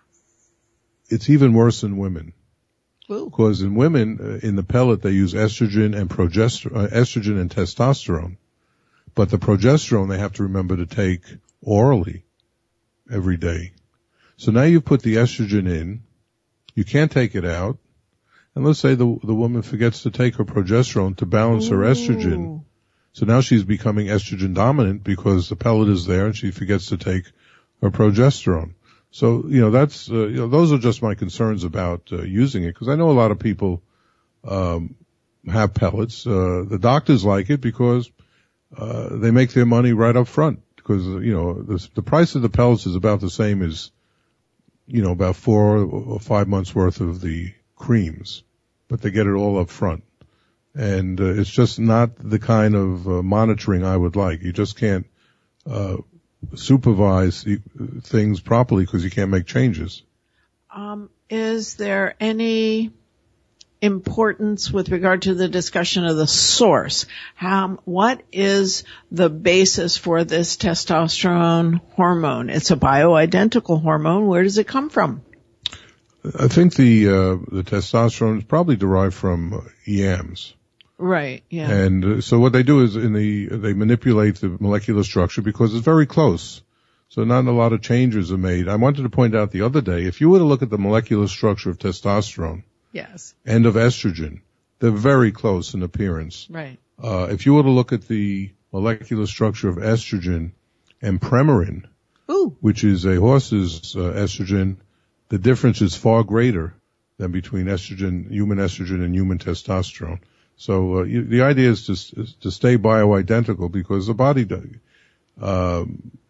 it's even worse in women. Ooh. Because in women, uh, in the pellet, they use estrogen and progesterone, uh, estrogen and testosterone. But the progesterone, they have to remember to take orally every day. So now you've put the estrogen in, you can't take it out, and let's say the the woman forgets to take her progesterone to balance Ooh. her estrogen. So now she's becoming estrogen dominant because the pellet is there and she forgets to take her progesterone. So, you know, that's, uh, you know, those are just my concerns about uh, using it, because I know a lot of people um have pellets. Uh, the doctors like it because uh they make their money right up front. Because, you know, the, the price of the pellets is about the same as, you know, about four or five months worth of the creams, but they get it all up front. And uh, it's just not the kind of uh, monitoring I would like. You just can't uh, supervise things properly because you can't make changes. Um, is there any importance with regard to the discussion of the source? How, what is the basis for this testosterone hormone? It's a bioidentical hormone. Where does it come from? I think the uh, the testosterone is probably derived from uh, E A Ms. Right, yeah. And uh, so what they do is in the they manipulate the molecular structure because it's very close. So not a lot of changes are made. I wanted to point out the other day, if you were to look at the molecular structure of testosterone, yes, and of estrogen, they're very close in appearance. Right. Uh, if you were to look at the molecular structure of estrogen and Premarin, Ooh. which is a horse's uh, estrogen, the difference is far greater than between estrogen, human estrogen, and human testosterone. So uh, you, the idea is to, is to stay bioidentical because the body uh,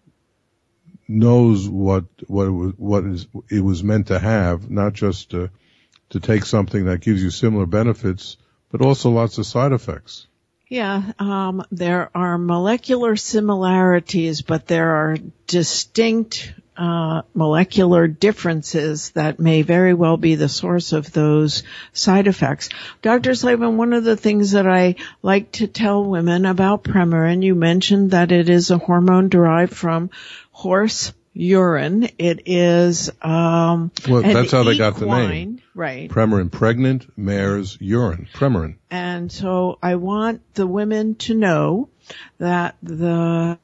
knows what what it was, what is, it was meant to have, not just uh, to take something that gives you similar benefits, but also lots of side effects. Yeah, um, there are molecular similarities, but there are distinct uh, molecular differences that may very well be the source of those side effects. Doctor Slavin, one of the things that I like to tell women about Premarin, you mentioned that it is a hormone derived from horse urine. It is um well, that's how they equine, got the name. Right. Premarin, pregnant mare's urine. Premarin. And so I want the women to know that the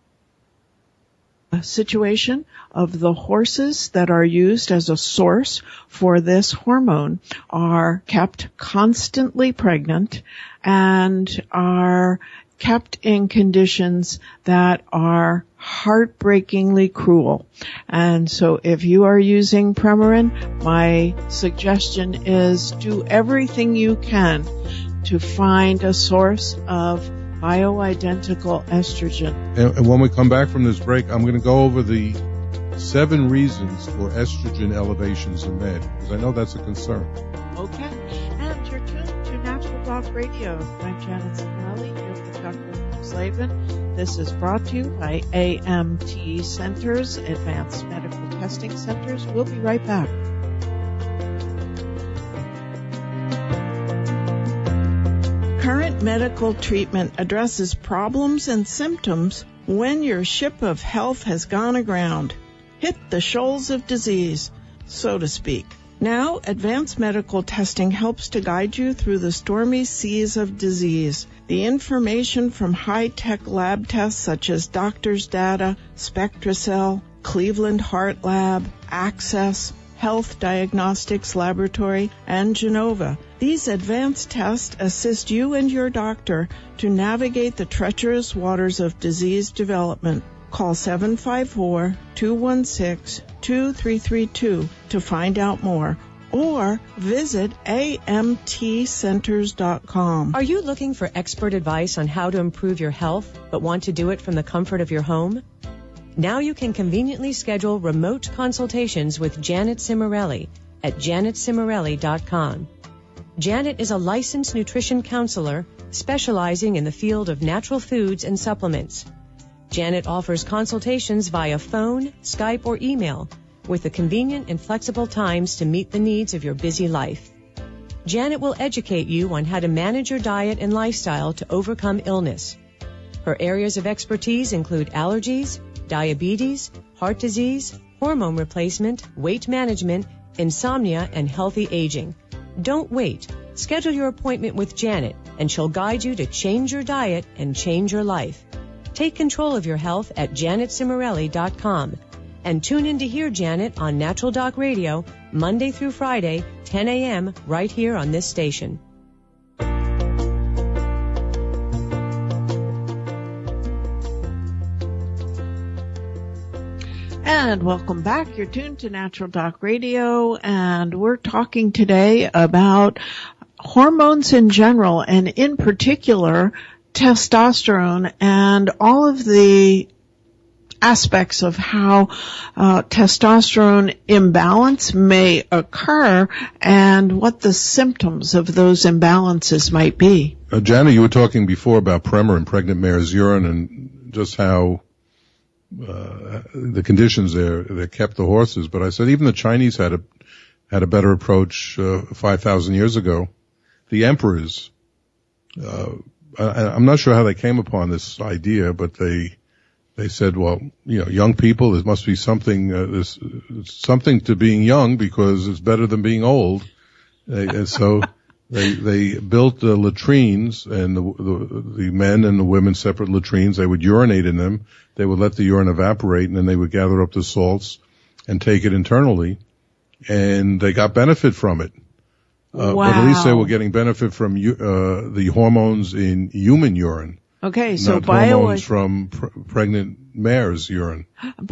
situation of the horses that are used as a source for this hormone are kept constantly pregnant and are kept in conditions that are heartbreakingly cruel. And so if you are using Premarin, my suggestion is do everything you can to find a source of bioidentical estrogen. And, and when we come back from this break, I'm going to go over the seven reasons for estrogen elevations in men, because I know that's a concern. Okay. And you're tuned to Natural Doc Radio. I'm Janet Cimorelli here with Doctor Slavin. This is brought to you by A M T Centers, Advanced Medical Testing Centers. We'll be right back. Current medical treatment addresses problems and symptoms when your ship of health has gone aground, hit the shoals of disease, so to speak. Now, advanced medical testing helps to guide you through the stormy seas of disease. The information from high-tech lab tests such as Doctors Data, SpectraCell, Cleveland Heart Lab, Access, Health Diagnostics Laboratory, and Genova. These advanced tests assist you and your doctor to navigate the treacherous waters of disease development. Call seven five four, two one six, two three three two to find out more, or visit A M T centers dot com. Are you looking for expert advice on how to improve your health, but want to do it from the comfort of your home? Now you can conveniently schedule remote consultations with Janet Cimarelli at janet cimarelli dot com. Janet is a licensed nutrition counselor specializing in the field of natural foods and supplements. Janet offers consultations via phone, Skype, or email with the convenient and flexible times to meet the needs of your busy life. Janet will educate you on how to manage your diet and lifestyle to overcome illness. Her areas of expertise include allergies, diabetes, heart disease, hormone replacement, weight management, insomnia, and healthy aging. Don't wait. Schedule your appointment with Janet, and she'll guide you to change your diet and change your life. Take control of your health at janet cimarelli dot com. And tune in to hear Janet on Natural Doc Radio, Monday through Friday, ten a.m., right here on this station. And welcome back. You're tuned to Natural Doc Radio, and we're talking today about hormones in general, and in particular, testosterone and all of the aspects of how uh, testosterone imbalance may occur and what the symptoms of those imbalances might be. Uh, Janet, you were talking before about Premarin and pregnant mare's urine and just how uh, the conditions there that kept the horses. But I said even the Chinese had a had a better approach uh, five thousand years ago. The emperors, uh, I, I'm not sure how they came upon this idea, but they they said, well, you know, young people, there must be something uh, this something to being young because it's better than being old. They, and so they they built uh, latrines, and the, the the men and the women separate latrines. They would urinate in them. They would let the urine evaporate, and then they would gather up the salts and take it internally, and they got benefit from it. Uh, wow. But at least they were getting benefit from uh, the hormones in human urine. Okay, so not bio hormones from pr- pregnant mare's urine.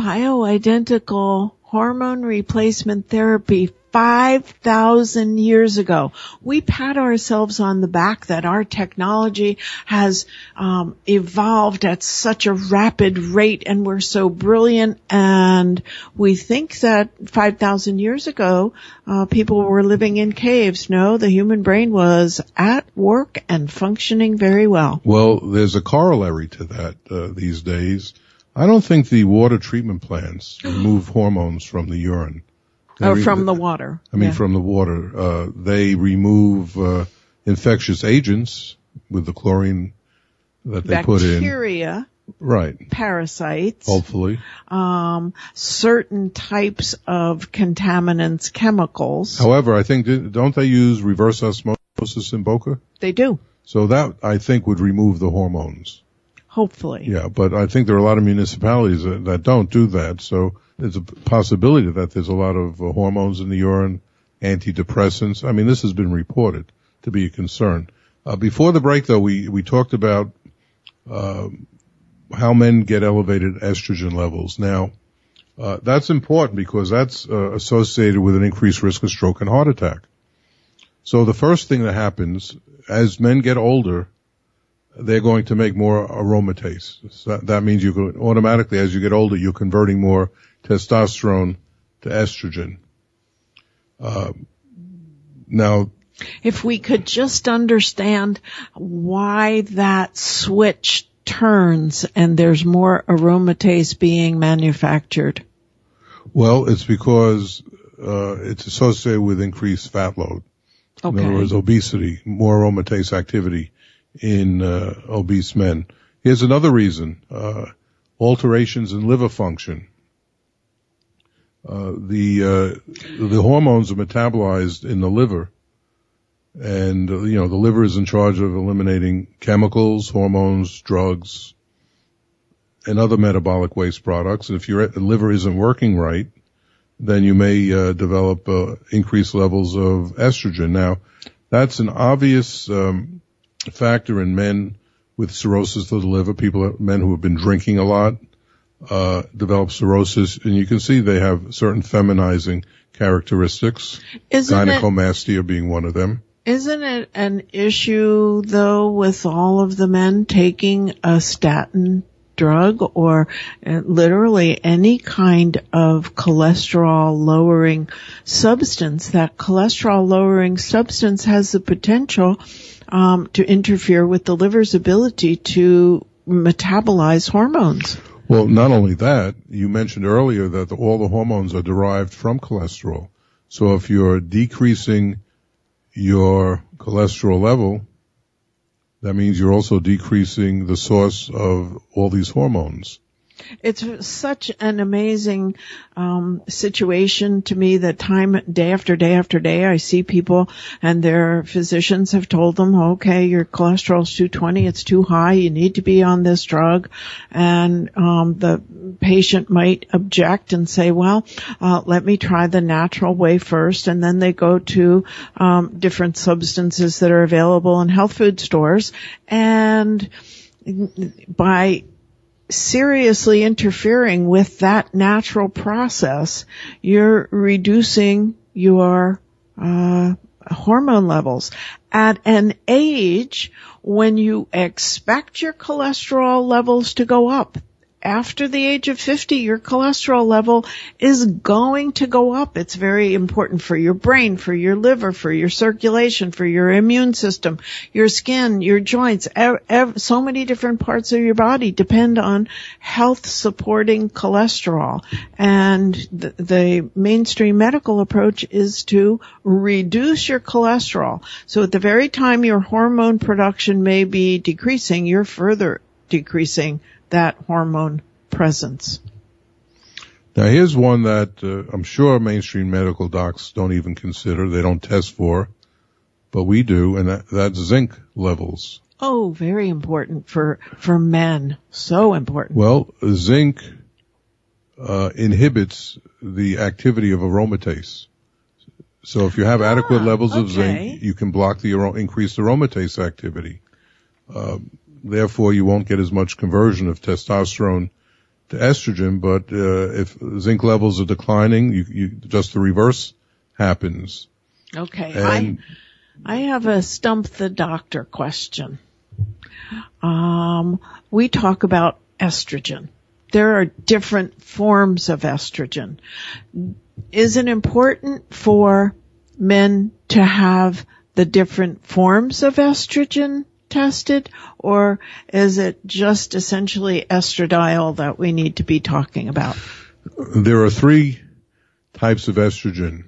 Bioidentical hormone replacement therapy five thousand years ago. We pat ourselves on the back that our technology has um, evolved at such a rapid rate, and we're so brilliant, and we think that five thousand years ago uh, people were living in caves. No, the human brain was at work and functioning very well. Well, there's a corollary to that uh, these days. I don't think the water treatment plants remove hormones from the urine. Or re- from the water. I mean, yeah. from the water. Uh, they remove uh, infectious agents with the chlorine that they Bacteria, put in. Bacteria. Right. Parasites. Hopefully. Um, certain types of contaminants, chemicals. However, I think, don't they use reverse osmosis in Boca? They do. So that, I think, would remove the hormones. Hopefully. Yeah, but I think there are a lot of municipalities that, that don't do that. So there's a possibility that there's a lot of uh, hormones in the urine, antidepressants. I mean, this has been reported to be a concern. Uh, before the break, though, we, we talked about uh, how men get elevated estrogen levels. Now, uh, that's important because that's uh, associated with an increased risk of stroke and heart attack. So the first thing that happens, as men get older, they're going to make more aromatase. So that means you can automatically, as you get older, you're converting more testosterone to estrogen. Uh, now, if we could just understand why that switch turns and there's more aromatase being manufactured. Well, it's because uh, it's associated with increased fat load. Okay. In other words, obesity, more aromatase activity in uh, obese men. Here's another reason, uh, alterations in liver function. Uh, the, uh, the hormones are metabolized in the liver, and, uh, you know, the liver is in charge of eliminating chemicals, hormones, drugs, and other metabolic waste products. And if your liver isn't working right, then you may, uh, develop, uh, increased levels of estrogen. Now, that's an obvious, um, factor in men with cirrhosis of the liver, people, men who have been drinking a lot, uh, develop cirrhosis, and you can see they have certain feminizing characteristics, Isn't gynecomastia it, being one of them. Isn't it an issue, though, with all of the men taking a statin drug or uh, literally any kind of cholesterol-lowering substance? That cholesterol-lowering substance has the potential um, to interfere with the liver's ability to metabolize hormones. Well, not only that, you mentioned earlier that the, all the hormones are derived from cholesterol. So if you're decreasing your cholesterol level, that means you're also decreasing the source of all these hormones. It's such an amazing um situation to me that time, day after day after day, I see people and their physicians have told them, okay, your cholesterol's two twenty, it's too high, you need to be on this drug. And um the patient might object and say, well, uh let me try the natural way first. And then they go to um different substances that are available in health food stores. And by seriously interfering with that natural process, you're reducing your uh hormone levels at an age when you expect your cholesterol levels to go up. After the age of fifty, your cholesterol level is going to go up. It's very important for your brain, for your liver, for your circulation, for your immune system, your skin, your joints. Ev- ev- so many different parts of your body depend on health-supporting cholesterol. And the, the mainstream medical approach is to reduce your cholesterol. So at the very time your hormone production may be decreasing, you're further decreasing that hormone presence. Now here's one that uh, I'm sure mainstream medical docs don't even consider, they don't test for, but we do, and that, that's zinc levels. Oh, very important for, for men. So important. Well, zinc uh, inhibits the activity of aromatase. So if you have ah, adequate levels okay. of zinc, you can block the increased aromatase activity. Um, Therefore, you won't get as much conversion of testosterone to estrogen. But uh, if zinc levels are declining, you, you just the reverse happens. Okay, and I I have a stump the doctor question. Um, we talk about estrogen. There are different forms of estrogen. Is it important for men to have the different forms of estrogen tested, or is it just essentially estradiol that we need to be talking about? There are three types of estrogen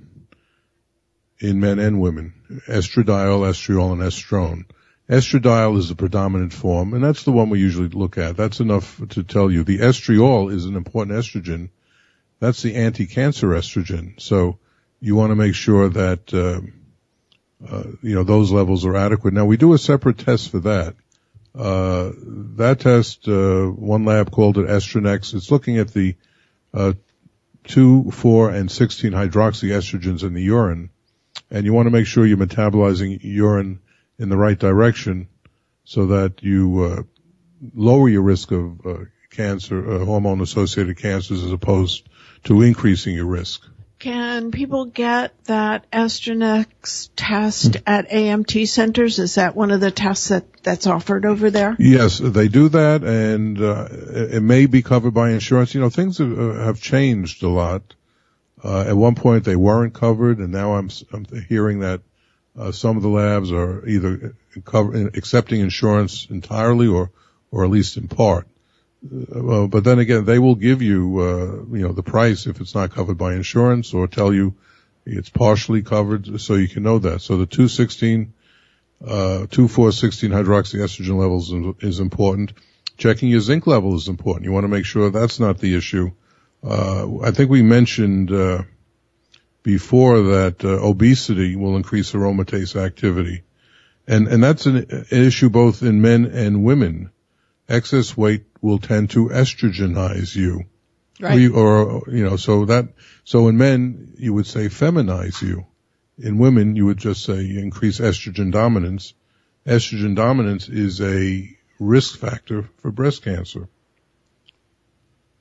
in men and women: estradiol, estriol, and estrone. Estradiol is the predominant form, and that's the one we usually look at. That's enough to tell you. The estriol is an important estrogen. That's the anti-cancer estrogen. So you want to make sure that uh, Uh, you know, those levels are adequate. Now, we do a separate test for that. Uh, that test, uh, one lab called it Estronex. It's looking at the, uh, two, four, and sixteen hydroxyestrogens in the urine. And you want to make sure you're metabolizing urine in the right direction so that you, uh, lower your risk of, uh, cancer, uh, hormone-associated cancers as opposed to increasing your risk. Can people get that Estronex test at A M T centers? Is that one of the tests that, that's offered over there? Yes, they do that, and uh, it may be covered by insurance. You know, things have, uh, have changed a lot. Uh, at one point they weren't covered, and now I'm, I'm hearing that uh, some of the labs are either cover, accepting insurance entirely or, or at least in part. Uh, but then again, they will give you, uh, you know, the price if it's not covered by insurance, or tell you it's partially covered, so you can know that. So the two sixteen, uh, two four sixteen hydroxyestrogen levels is, is important. Checking your zinc level is important. You want to make sure that's not the issue. Uh, I think we mentioned, uh, before that, uh, obesity will increase aromatase activity. And, and that's an, an issue both in men and women. Excess weight will tend to estrogenize you. Right. We, or, you know, so that, so in men, you would say feminize you. In women, you would just say increase estrogen dominance. Estrogen dominance is a risk factor for breast cancer.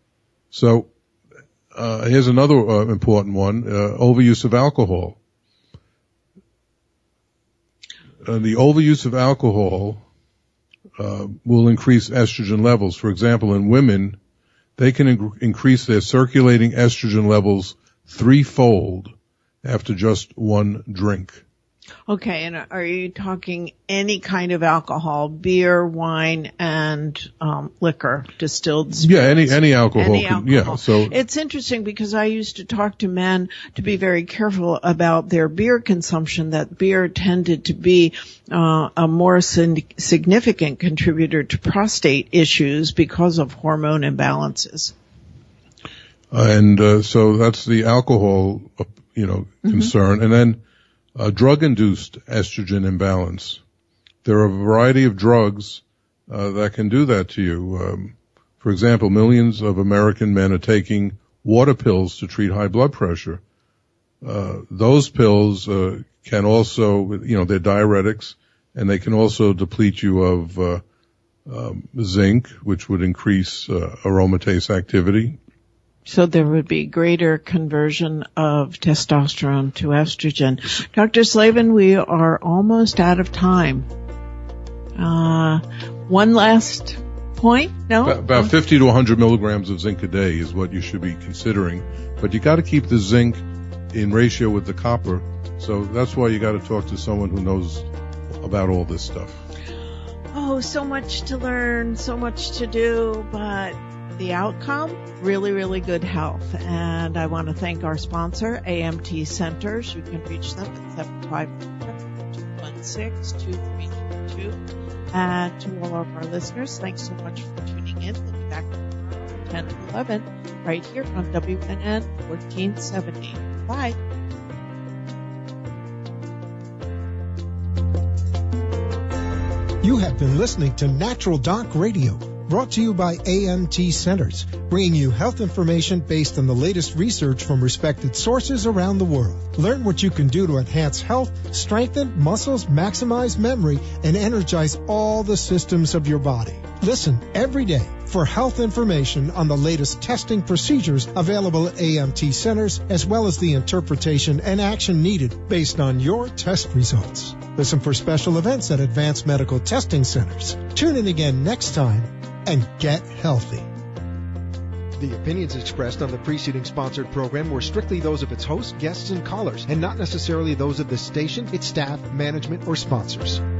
So uh, here's another uh, important one, uh, overuse of alcohol. Uh, the overuse of alcohol uh, will increase estrogen levels. For example, in women, they can in- increase their circulating estrogen levels threefold after just one drink. Okay, and are you talking any kind of alcohol, beer, wine, and um, liquor, distilled spirits? Yeah, any any alcohol. Any can, alcohol. Yeah, so it's interesting because I used to talk to men to be very careful about their beer consumption. That beer tended to be uh, a more sin- significant contributor to prostate issues because of hormone imbalances. and uh, so that's the alcohol, uh, you know, Mm-hmm. concern, and then. Uh, drug-induced estrogen imbalance. There are a variety of drugs uh, that can do that to you. Um, for example, millions of American men are taking water pills to treat high blood pressure. Uh, those pills uh, can also, you know, they're diuretics, and they can also deplete you of uh, um, zinc, which would increase uh, aromatase activity. So there would be greater conversion of testosterone to estrogen. Doctor Slavin, we are almost out of time. Uh, one last point? No? About, about fifty to one hundred milligrams of zinc a day is what you should be considering. But you got to keep the zinc in ratio with the copper. So that's why you got to talk to someone who knows about all this stuff. Oh, so much to learn, so much to do, but the outcome, really, really good health. And I want to thank our sponsor, A M T Centers. You can reach them at seven five four, two one six, two three two two. And to all of our listeners, thanks so much for tuning in. We'll be back at ten to eleven right here on W N N fourteen seventy. Bye. You have been listening to Natural Doc Radio, brought to you by A M T Centers, bringing you health information based on the latest research from respected sources around the world. Learn what you can do to enhance health, strengthen muscles, maximize memory, and energize all the systems of your body. Listen every day for health information on the latest testing procedures available at A M T Centers, as well as the interpretation and action needed based on your test results. Listen for special events at Advanced Medical Testing Centers. Tune in again next time and get healthy. The opinions expressed on the preceding sponsored program were strictly those of its hosts, guests, and callers, and not necessarily those of the station, its staff, management, or sponsors.